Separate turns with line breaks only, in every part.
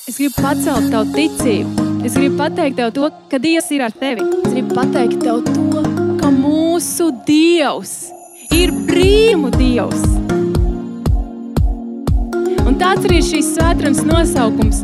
Es gribu pacelt tavu ticību. Es gribu pateikt tev to, ka Dievs ir ar tevi. Es gribu pateikt tev to, ka mūsu Dievs ir brīnumu Dievs. Un tāds arī ir šīs svētdienas nosaukums.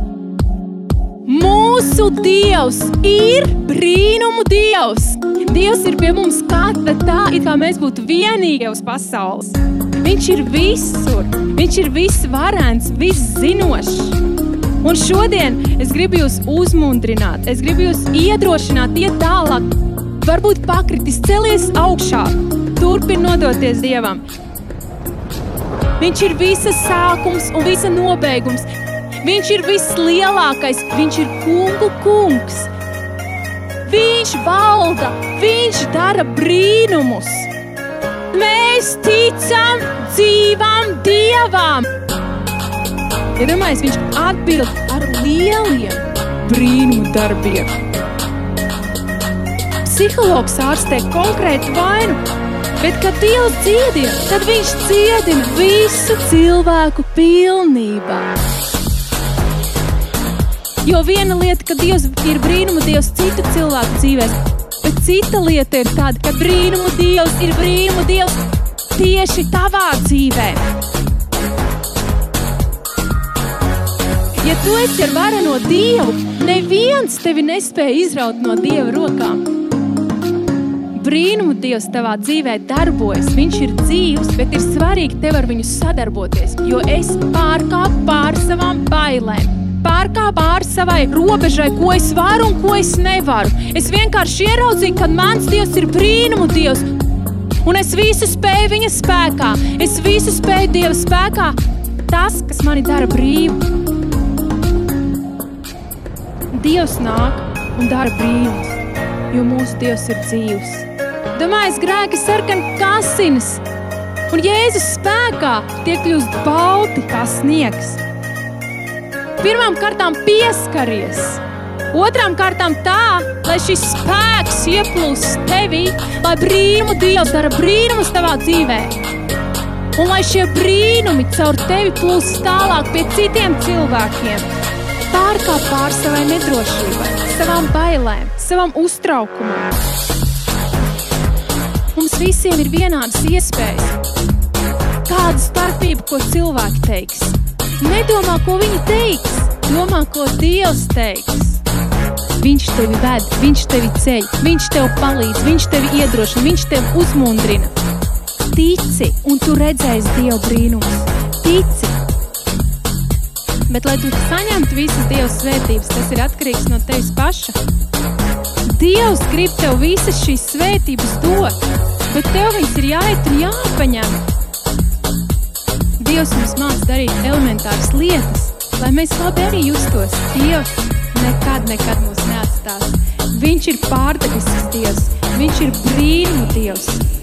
Mūsu Dievs ir brīnumu Dievs. Dievs ir pie mums katra tā, it kā mēs būtu vienīgie uz pasaules. Viņš ir visur. Viņš ir visvarens, viszinošs. Un šodien es gribu jūs uzmundrināt. Es gribu jūs iedrošināt, iet tālāk. Varbūt pakritis, celies augšā. Turpin nodoties Dievam. Viņš ir visa sākums un visa nobeigums. Viņš ir vislielākais. Viņš ir kungu kungs. Viņš valda. Viņš dara brīnumus. Mēs ticam dzīvam Dievam. Iedomājies, viņš atbild ar lieliem brīnumu darbiem. Psihologs ārstē konkrētu vainu, bet, kad Dievs dziedina, tad viņš dziedina visu cilvēku pilnībā. Jo viena lieta, ka Dievs ir brīnumu Dievs citu cilvēku dzīvēs, bet cita lieta ir tāda, ka brīnumu Dievs tieši tavā dzīvē. Ja tu esi ar vareno Dievu, neviens tevi nespēja izraut no Dieva rokām. Brīnumu Dievs tavā dzīvē darbojas. Viņš ir dzīvs, bet ir svarīgi tev ar viņu sadarboties, jo es pārkāpu pār savām bailēm. Pārkāpu pār savai robežai, ko es varu un ko es nevaru. Es vienkārši ieraudzīju, ka mans Dievs ir brīnumu Dievs. Un es visu spēju viņa spēkā. Es visu spēju Dieva spēkā. Tas, kas mani dara brīvu. Dievs nāk un dara brīnumus, jo mūsu Dievs ir dzīvs. Domājies, grēki sarkan kā asinis, un Jēzus spēkā tie kļūst balti kā sniegs. Pirmām kārtām pieskaries, otrām kārtām tā, lai šis spēks ieplūst tevī, lai brīnumu Dievs dara brīnumus tavā dzīvē. Un lai šie brīnumi caur tevi plūst tālāk pie citiem cilvēkiem. Pārkāp pār savai nedrošībai, savām bailēm, savam uztraukumam. Mums visiem ir vienādas iespējas. Kāda starpība, ko cilvēki teiks? Nedomā, ko viņi teiks. Domā, ko Dievs teiks. Viņš tevi ved, viņš tevi ceļ, viņš tev palīdz, viņš tevi iedrošina, viņš tevi uzmundrina. Tici, un tu redzēsi Dieva brīnumus. Tici. Bet, lai tu saņemtu visas Dieva svētības, tas ir atkarīgs no tevis paša. Dievs grib tev visas šīs svētības dot, bet tev viņas ir jāiet un jāpaņem. Dievs mums māc darīt elementāras lietas, lai mēs labi arī justos. Dievs nekad mūs neatstās. Viņš ir pārdabisks Dievs, viņš ir brīnumu Dievs.